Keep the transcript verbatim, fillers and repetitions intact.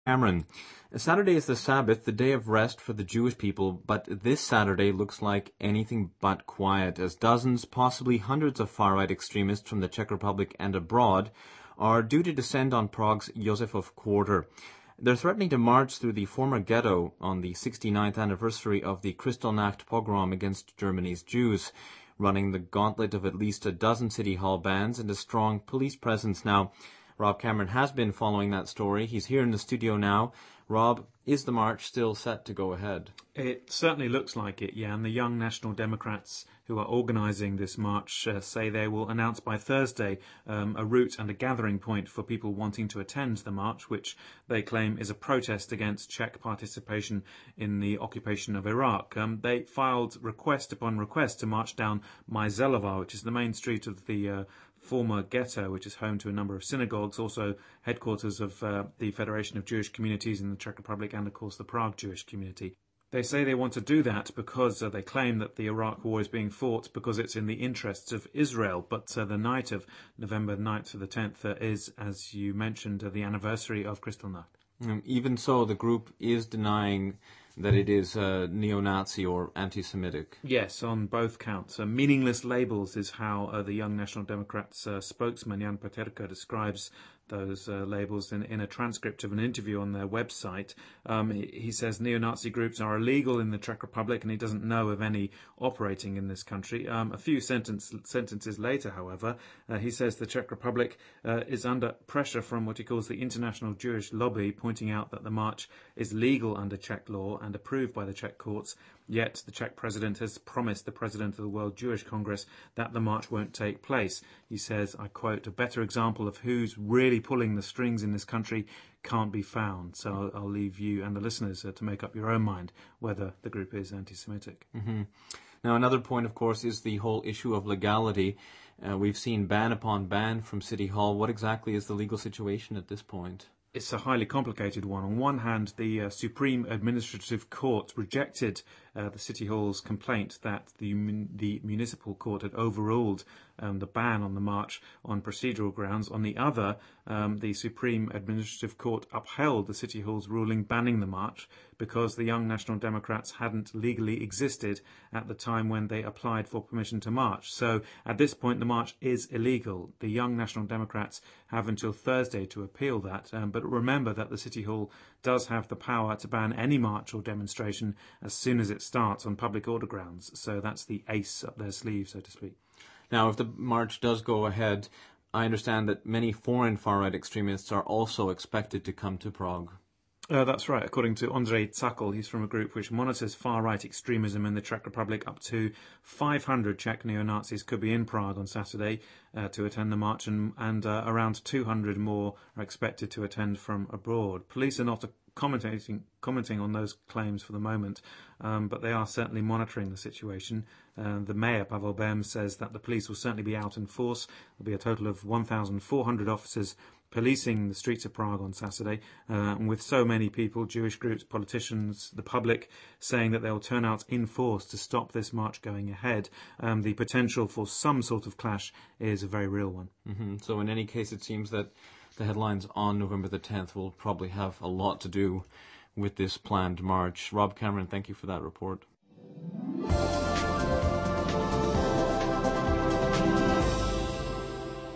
Cameron, Saturday is the Sabbath, the day of rest for the Jewish people, but this Saturday looks like anything but quiet, as dozens, possibly hundreds of far-right extremists from the Czech Republic and abroad are due to descend on Prague's Josefov Quarter. They're threatening to march through the former ghetto on the sixty-ninth anniversary of the Kristallnacht pogrom against Germany's Jews, running the gauntlet of at least a dozen city hall bans and a strong police presence. Now, Rob Cameron has been following that story. He's here in the studio now. Rob, is the march still set to go ahead? It certainly looks like it, yeah. And the Young National Democrats who are organising this march uh, say they will announce by Thursday um, a route and a gathering point for people wanting to attend the march, which they claim is a protest against Czech participation in the occupation of Iraq. Um, they filed request upon request to march down Majzelova, which is the main street of the uh, former ghetto, which is home to a number of synagogues, also headquarters of uh, the Federation of Jewish Communities in the Czech Republic and, of course, the Prague Jewish community. They say they want to do that because uh, they claim that the Iraq war is being fought because it's in the interests of Israel. But uh, the night of November ninth to the tenth uh, is, as you mentioned, uh, the anniversary of Kristallnacht. Um, even so, the group is denying that it is uh, neo-Nazi or anti-Semitic. Yes, on both counts. Uh, meaningless labels is how uh, the Young National Democrats uh, spokesman Jan Paterka describes those uh, labels in, in a transcript of an interview on their website. Um, he, he says neo-Nazi groups are illegal in the Czech Republic and he doesn't know of any operating in this country. Um, a few sentence, sentences later, however, uh, he says the Czech Republic uh, is under pressure from what he calls the International Jewish Lobby, pointing out that the march is legal under Czech law and approved by the Czech courts. Yet the Czech president has promised the president of the World Jewish Congress that the march won't take place. He says, I quote, a better example of who's really pulling the strings in this country can't be found. So I'll, I'll leave you and the listeners uh, to make up your own mind whether the group is anti-Semitic. Mm-hmm. Now, another point, of course, is the whole issue of legality. Uh, we've seen ban upon ban from City Hall. What exactly is the legal situation at this point? It's a highly complicated one. On one hand, the uh, Supreme Administrative Court rejected uh, the City Hall's complaint that the mun- the municipal court had overruled um, the ban on the march on procedural grounds. On the other, um, the Supreme Administrative Court upheld the City Hall's ruling banning the march because the Young National Democrats hadn't legally existed at the time when they applied for permission to march. So at this point, the march is illegal. The Young National Democrats have until Thursday to appeal that, um, but remember that the City Hall does have the power to ban any march or demonstration as soon as it starts on public order grounds. So that's the ace up their sleeve, so to speak. Now, if the march does go ahead, I understand that many foreign far-right extremists are also expected to come to Prague. Uh, that's right. According to Andrej Zakl, he's from a group which monitors far-right extremism in the Czech Republic. Up to five hundred Czech neo-Nazis could be in Prague on Saturday uh, to attend the march, and, and uh, around two hundred more are expected to attend from abroad. Police are not commenting commenting on those claims for the moment, um, but they are certainly monitoring the situation. Uh, the mayor, Pavel Bem, says that the police will certainly be out in force. There'll be a total of one thousand four hundred officers policing the streets of Prague on Saturday, uh, and with so many people, Jewish groups, politicians, the public, saying that they'll turn out in force to stop this march going ahead, um, the potential for some sort of clash is a very real one. Mm-hmm. So in any case, it seems that the headlines on November the tenth will probably have a lot to do with this planned march. Rob Cameron, thank you for that report.